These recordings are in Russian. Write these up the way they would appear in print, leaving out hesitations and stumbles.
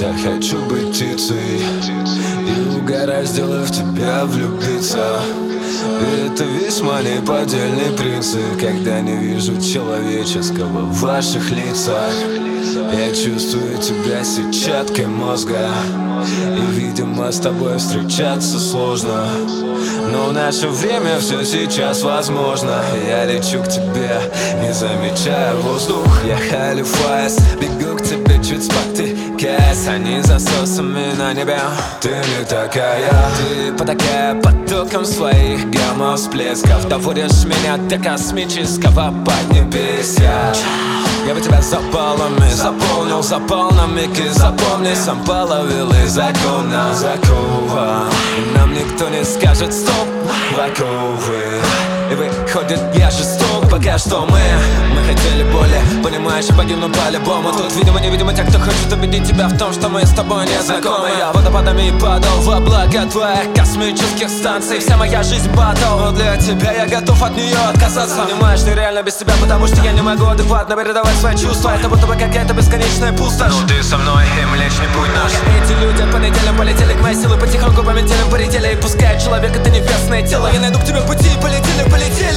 Я хочу быть птицей, и угораздило в тебя влюбиться. И это весьма неподдельный принцип, когда не вижу человеческого в ваших лицах. Я чувствую тебя сетчаткой мозга, и, видимо, с тобой встречаться сложно. Но в наше время все сейчас возможно. Я лечу к тебе, не замечая воздух. Я халифайс, бегу к тебе, чуть спотыкаясь. Они засосами на небе. Ты не такая, ты потакая потоком своих гамма-всплесков. Доводишь меня до космического поднебесья. Я бы тебя запалами заполнил, запал на миг и запомни, сам половил из закона закова. И нам никто не скажет стоп, лаковы. И выходит, я жесток, пока что мы хотели более, понимаешь, я погибну по-любому. Тут, видимо, невидимо те, кто хочет убедить тебя в том, что мы с тобой не знакомы. Я водопадами падал в облака твоих космических станций. Вся моя жизнь батл, но для тебя я готов от нее отказаться. Понимаешь, нереально без тебя, потому что я не могу адекватно передавать свои чувства. Это будто бы какая-то бесконечная пустошь. Ну ты со мной, и Млечный Путь наш. Эти люди по неделям полетели к моей силы, потихоньку по метелям полетели. И пускай человек это небесное тело, я найду к тебе пути и полетели.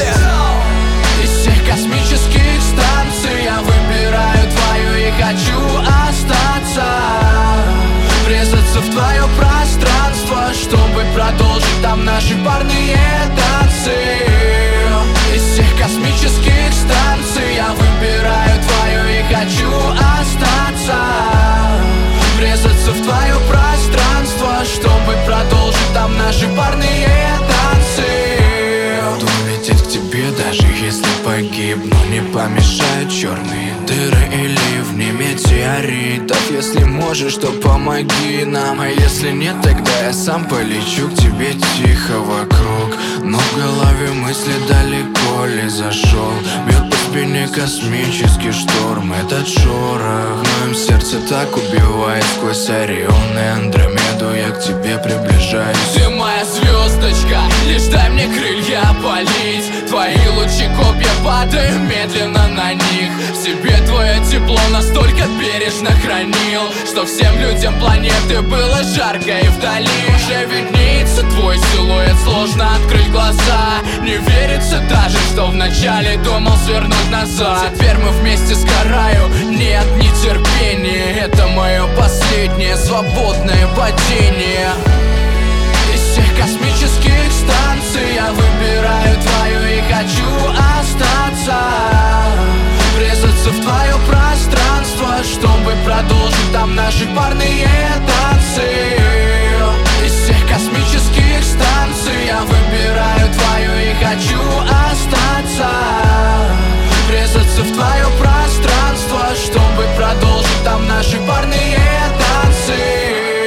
Из всех космических станций я выбираю твою и хочу остаться, врезаться в твое пространство, чтобы продолжить там наши парные танцы. Из всех космических станций я выбираю твою и хочу остаться, врезаться в твое пространство, чтобы продолжить там наши парные танцы. Лететь к тебе, даже если погибну, не помешают черные дыры и ливни метеоритов. Если можешь, то помоги нам, а если нет, тогда я сам полечу к тебе тихо вокруг. Но в голове мысли далеко ли зашел, бьет по спине космический шторм. Этот шорох в моем сердце так убивает, сквозь Орион и Андромеду я к тебе приближаюсь. Ты моя звездочка, лишь дай мне крылья полить. Твои лучи копья, падаю медленно на них. В себе твое тепло настолько бережно хранил, что всем людям планеты было жарко и вдали. Уже виднеется твой силуэт, сложно открыть глаза. Не верится даже, что вначале думал свернуть назад. Теперь мы вместе сгораю, нет нетерпения. Это мое последнее свободное падение. Из всех космических станций я выбираю твою и хочу остаться, врезаться в твое пространство, чтобы продолжить там наши парные танцы. Из всех космических станций я выбираю твою и хочу остаться, врезаться в твое пространство, чтобы продолжить там наши парные танцы.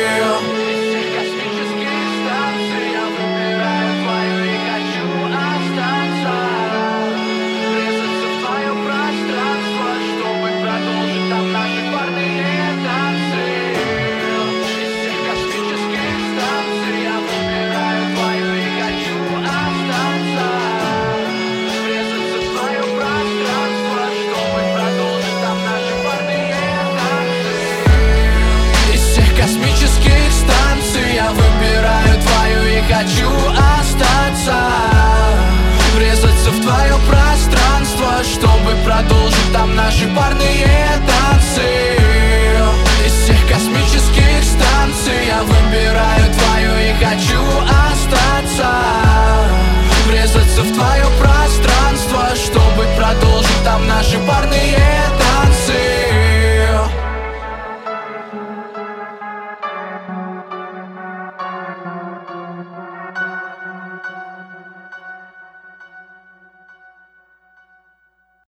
Хочу остаться, врезаться в твое пространство, чтобы продолжить там наши парные танцы.